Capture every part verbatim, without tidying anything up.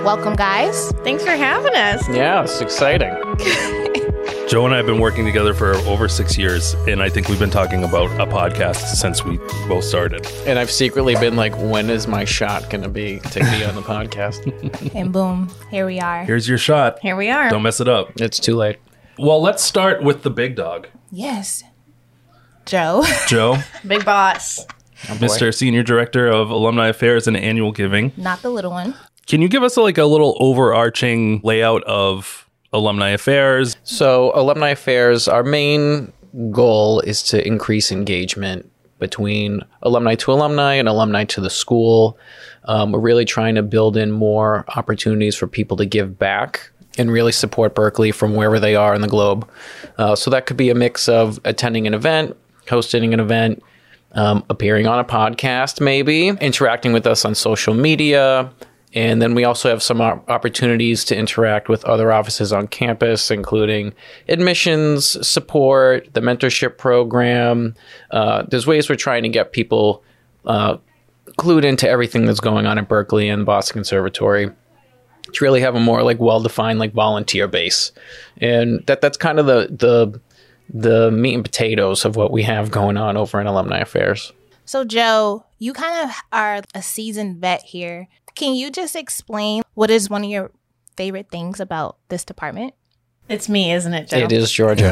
Welcome, guys. Thanks for having us. Yeah, it's exciting. Joe and I have been working together for over six years, and I think we've been talking about a podcast since we both started. And I've secretly been like, when is my shot going to be to be on the podcast? And boom, here we are. Here's your shot. Here we are. Don't mess it up. It's too late. Well, let's start with the big dog. Yes. Joe. Joe, Big boss. Oh, boy. Mister Senior Director of Alumni Affairs and Annual Giving. Not the little one. Can you give us like a little overarching layout of Alumni Affairs? So, Alumni Affairs, our main goal is to increase engagement between alumni to alumni and alumni to the school. Um, we're really trying to build in more opportunities for people to give back and really support Berkeley from wherever they are in the globe. Uh, so that could be a mix of attending an event, hosting an event, um, appearing on a podcast maybe, interacting with us on social media. And then we also have some opportunities to interact with other offices on campus, including admissions, support, the mentorship program. Uh, there's ways we're trying to get people uh, clued into everything that's going on at Berkeley and Boston Conservatory to really have a more like well-defined like volunteer base. And that that's kind of the the the meat and potatoes of what we have going on over in Alumni Affairs. So, Joe, you kind of are a seasoned vet here. Can you just explain what is one of your favorite things about this department? It's me, isn't it, Joe? It is Georgia.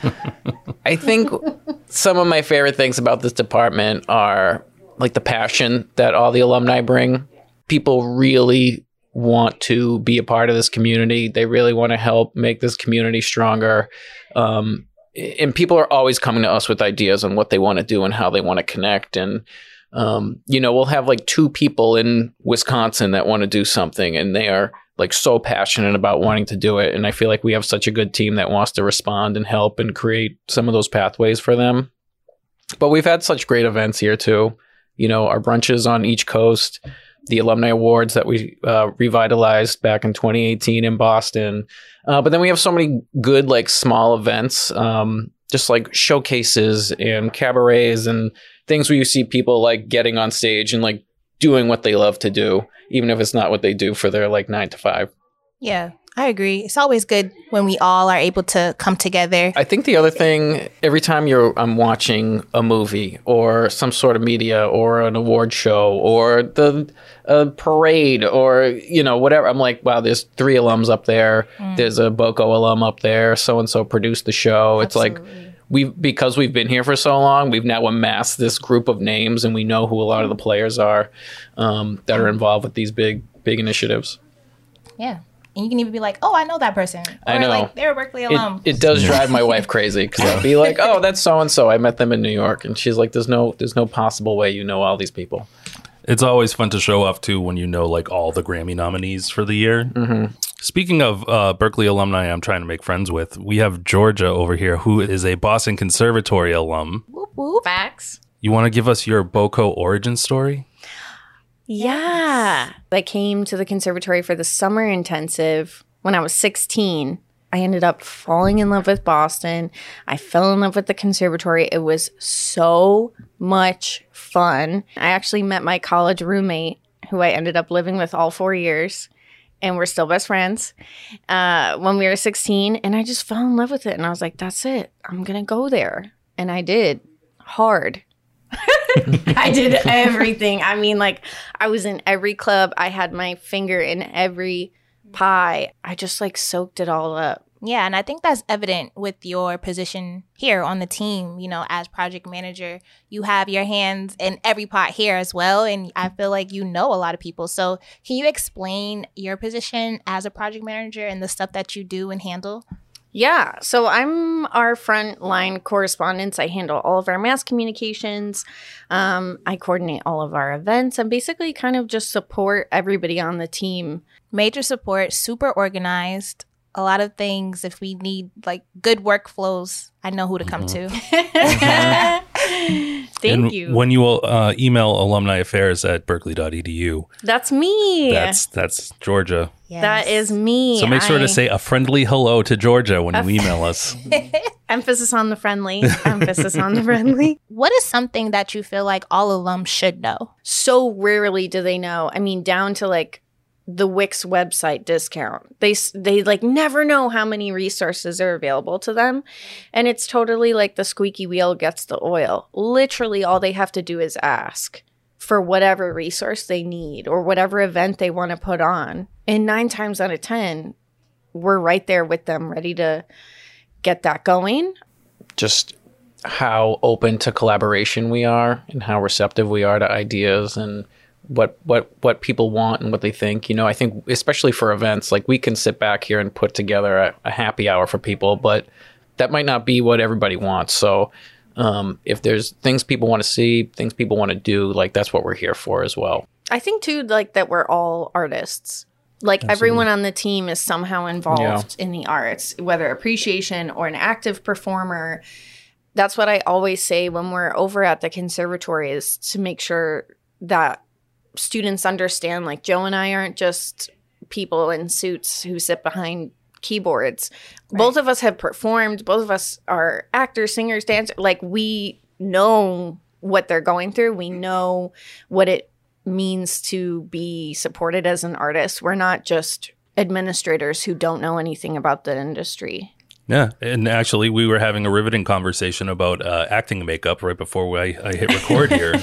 I think some of my favorite things about this department are like the passion that all the alumni bring. People really want to be a part of this community. They really want to help make this community stronger. Um, and people are always coming to us with ideas on what they want to do and how they want to connect. And Um, you know, we'll have like two people in Wisconsin that want to do something, and they are like so passionate about wanting to do it. And I feel like we have such a good team that wants to respond and help and create some of those pathways for them. But we've had such great events here too. You know, our brunches on each coast, the alumni awards that we uh, revitalized back in twenty eighteen in Boston. Uh, but then we have so many good like small events, um, just like showcases and cabarets and things where you see people like getting on stage and like doing what they love to do, even if it's not what they do for their like nine to five. Yeah, I agree. It's always good when we all are able to come together. I think the other thing, every time you're I'm watching a movie or some sort of media or an award show or the uh, parade or, you know, whatever, I'm like, wow, there's three alums up there. Mm. There's a BOCO alum up there. So-and-so produced the show. Absolutely. It's like, we because we've been here for so long, we've now amassed this group of names, and we know who a lot of the players are um, that are involved with these big, big initiatives. Yeah. And you can even be like, oh, I know that person. Or I know. like, they're a Berkeley alum. It, it does drive my wife crazy because I'll be like, oh, that's so-and-so. I met them in New York. And she's like, there's no there's no possible way you know all these people. It's always fun to show off, too, when you know, like, all the Grammy nominees for the year. Mm-hmm. Speaking of uh, Berkeley alumni I'm trying to make friends with, we have Georgia over here, who is a Boston Conservatory alum. Whoop, whoop. Facts. You want to give us your BOCO origin story? Yeah. I came to the conservatory for the summer intensive when I was sixteen. I ended up falling in love with Boston. I fell in love with the conservatory. It was so much fun. I actually met my college roommate, who I ended up living with all four years, and we're still best friends, uh, when we were sixteen. And I just fell in love with it. And I was like, that's it. I'm going to go there. And I did. Hard. I did everything. I mean, like, I was in every club. I had my finger in every pie. I just like soaked it all up. Yeah, and I think that's evident with your position here on the team. You know, as project manager, you have your hands in every pot here as well. And I feel like you know a lot of people. So can you explain your position as a project manager and the stuff that you do and handle? Yeah, so I'm our frontline correspondents. I handle all of our mass communications. Um, I coordinate all of our events and basically kind of just support everybody on the team. Major support, super organized. A lot of things. If we need like good workflows, I know who to come to. Thank and you. When you uh, email alumni affairs at berkeley dot e d u, That's me. that's that's Georgia. Yes. That is me. So make sure I- to say a friendly hello to Georgia when you email us. Emphasis on the friendly. Emphasis on the friendly. What is something that you feel like all alums should know? So rarely do they know. I mean, down to like the Wix website discount. They s- they like never know how many resources are available to them, and it's totally like the squeaky wheel gets the oil. Literally, all they have to do is ask for whatever resource they need or whatever event they want to put on. And nine times out of ten, we're right there with them, ready to get that going. Just how open to collaboration we are and how receptive we are to ideas and what what what people want and what they think. You know, I think especially for events, like we can sit back here and put together a, a happy hour for people, but that might not be what everybody wants. So um, if there's things people want to see, things people want to do, like that's what we're here for as well. I think too, like that we're all artists. Like Absolutely. everyone on the team is somehow involved in the arts, whether appreciation or an active performer. That's what I always say when we're over at the conservatory, is to make sure that students understand, like, Joe and I aren't just people in suits who sit behind keyboards. Right. Both of us have performed. Both of us are actors, singers, dancers. Like, we know what they're going through. We know what it means to be supported as an artist. We're not just administrators who don't know anything about the industry. Yeah, and actually, we were having a riveting conversation about uh, acting makeup right before I, I hit record here.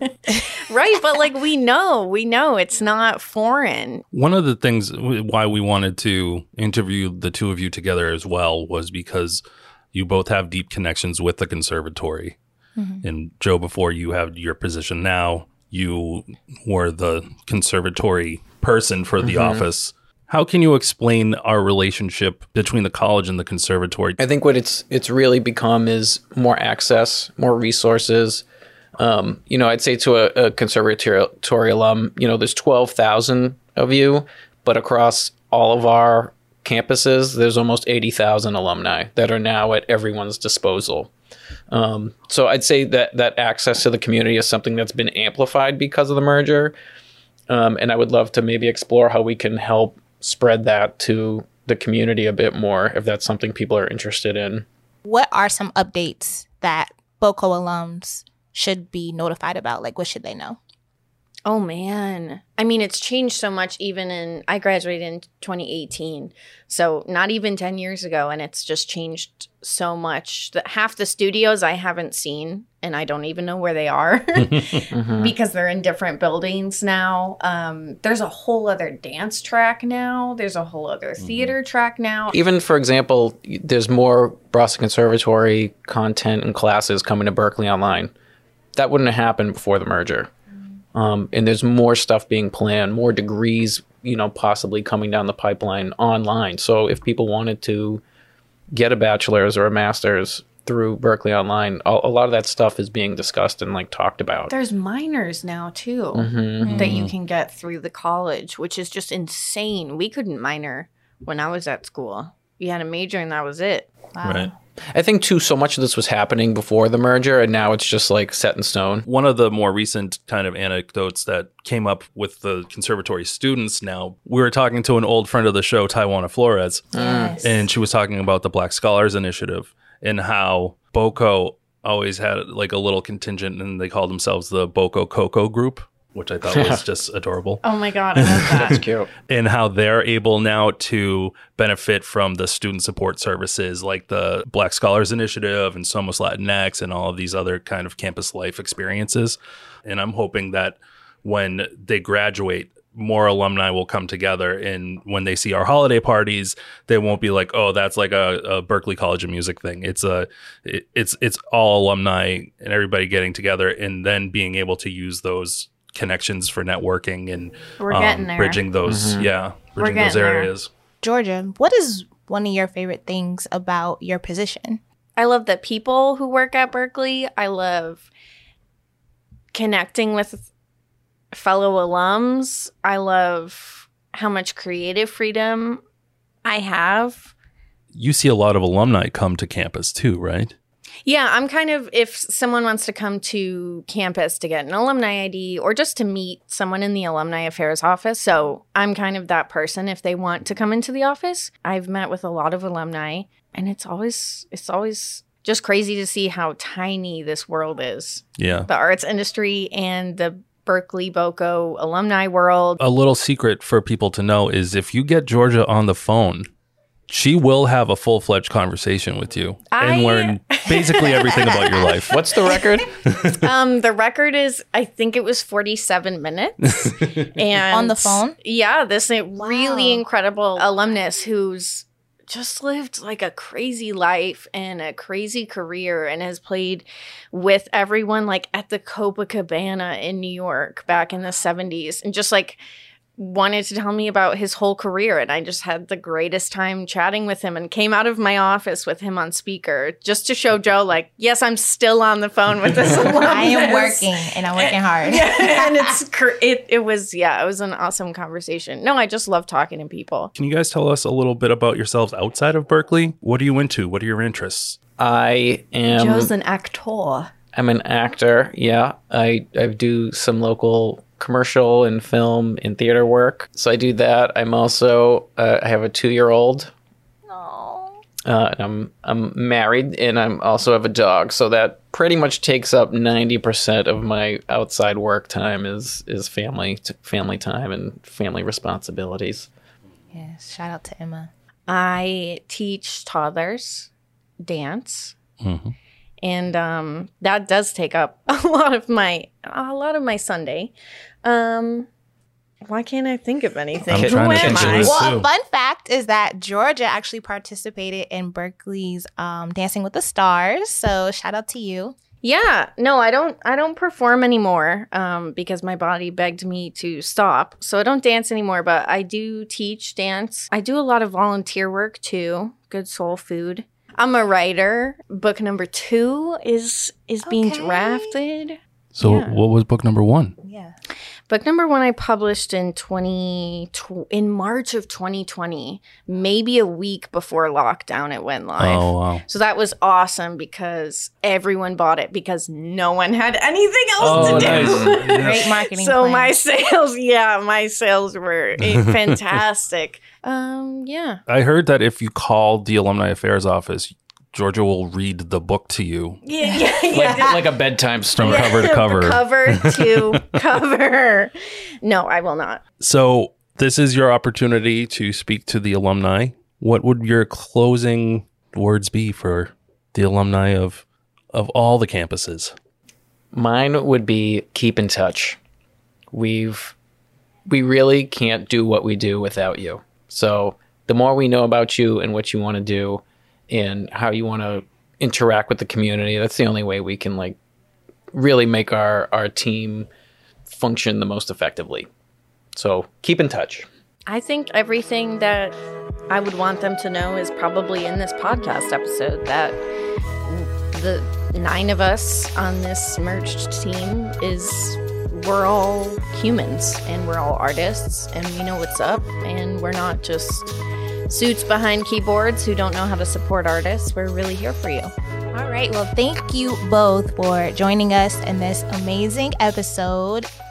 Right, but like we know, we know it's not foreign. One of the things why we wanted to interview the two of you together as well was because you both have deep connections with the conservatory. Mm-hmm. And Joe, before you have your position now, you were the conservatory person for the mm-hmm. office. How can you explain our relationship between the college and the conservatory? I think what it's it's really become is more access, more resources. Um, you know, I'd say to a, a conservatory alum, you know, there's twelve thousand of you, but across all of our campuses, there's almost eighty thousand alumni that are now at everyone's disposal. Um, so I'd say that that access to the community is something that's been amplified because of the merger. Um, and I would love to maybe explore how we can help spread that to the community a bit more, if that's something people are interested in. What are some updates that BOCO alums should be notified about? Like, what should they know? Oh, man. I mean, it's changed so much. Even in, I graduated in twenty eighteen, so not even ten years ago, and it's just changed so much that half the studios I haven't seen, and I don't even know where they are mm-hmm. because they're in different buildings now. Um, there's a whole other dance track now. There's a whole other theater mm-hmm. track now. Even, for example, there's more Boston Conservatory content and classes coming to Berklee Online. That wouldn't have happened before the merger. Um, and there's more stuff being planned, more degrees, you know, possibly coming down the pipeline online. So if people wanted to get a bachelor's or a master's through Berklee Online, a, a lot of that stuff is being discussed and like talked about. There's minors now too mm-hmm. that you can get through the college, which is just insane. We couldn't minor when I was at school. You had a major and that was it. Wow. Right. I think, too, so much of this was happening before the merger, and now it's just, like, set in stone. One of the more recent kind of anecdotes that came up with the conservatory students now, we were talking to an old friend of the show, Taiwana Flores, yes. and she was talking about the Black Scholars Initiative and how BOCO always had, like, a little contingent, and they called themselves the BOCO Coco Group, which I thought was just adorable. Oh my God, I love that. That's cute. And how they're able now to benefit from the student support services like the Black Scholars Initiative and Somos Latinx and all of these other kind of campus life experiences. And I'm hoping that when they graduate, more alumni will come together, and when they see our holiday parties, they won't be like, "Oh, that's like a, a Berklee College of Music thing." It's a, it, it's it's all alumni and everybody getting together, and then being able to use those connections for networking and We're getting um, there. bridging those, mm-hmm. yeah, bridging We're those getting there. areas. Georgia, what is one of your favorite things about your position? I love the people who work at Berklee. I love connecting with fellow alums. I love how much creative freedom I have. You see a lot of alumni come to campus too, right? Yeah, I'm kind of, if someone wants to come to campus to get an alumni I D or just to meet someone in the alumni affairs office, so I'm kind of that person if they want to come into the office. I've met with a lot of alumni, and it's always, it's always just crazy to see how tiny this world is. Yeah. The arts industry and the Berkeley Boco alumni world. A little secret for people to know is if you get Georgia on the phone, she will have a full-fledged conversation with you I- and learn basically everything about your life. What's the record? Um, the record is, I think it was forty-seven minutes. And On the phone? Yeah, this really Wow. incredible alumnus who's just lived like a crazy life and a crazy career and has played with everyone like at the Copacabana in New York back in the seventies and just like wanted to tell me about his whole career. And I just had the greatest time chatting with him and came out of my office with him on speaker just to show Joe, like, yes, I'm still on the phone with this alumnus. I am working and I'm working hard. And it's cr- it, it was, yeah, it was an awesome conversation. No, I just love talking to people. Can you guys tell us a little bit about yourselves outside of Berkeley? What are you into? What are your interests? I am. Joe's an actor. I'm an actor. Yeah, I I do some local commercial and film and theater work. So I do that. I'm also uh, I have a two year old. No. Uh, and I'm I'm married and I'm also have a dog. So that pretty much takes up ninety percent of my outside work time is is family t- family time and family responsibilities. Yes. Shout out to Emma. I teach toddlers dance. Mm-hmm. And um, that does take up a lot of my a lot of my Sunday. Um, why can't I think of anything? I'm Who trying to am think of I? this. Well, too. a fun fact is that Georgia actually participated in Berkeley's um, Dancing with the Stars. So shout out to you. Yeah, no, I don't. I don't perform anymore um, because my body begged me to stop. So I don't dance anymore. But I do teach dance. I do a lot of volunteer work too. Good soul food. I'm a writer. Book number two is is being Okay. drafted. So Yeah. what was book number one? Yeah. Book number one I published in twenty in March of twenty twenty, maybe a week before lockdown it went live. Oh, wow. So that was awesome because everyone bought it because no one had anything else Oh, to do. nice. Yeah. Great marketing So plan. my sales, yeah, my sales were eh, fantastic. um, yeah. I heard that if you call the Alumni Affairs office, Georgia will read the book to you Yeah, yeah, yeah. Like like a bedtime from story. cover to cover. cover to cover. No, I will not. So this is your opportunity to speak to the alumni. What would your closing words be for the alumni of of all the campuses? Mine would be keep in touch. We've we really can't do what we do without you. So the more we know about you and what you want to do and how you want to interact with the community, that's the only way we can like really make our our team function the most effectively. So keep in touch. I think everything that I would want them to know is probably in this podcast episode, that the nine of us on this merged team is we're all humans and we're all artists and we know what's up and we're not just suits behind keyboards who don't know how to support artists. We're really here for you. All right. Well, thank you both for joining us in this amazing episode.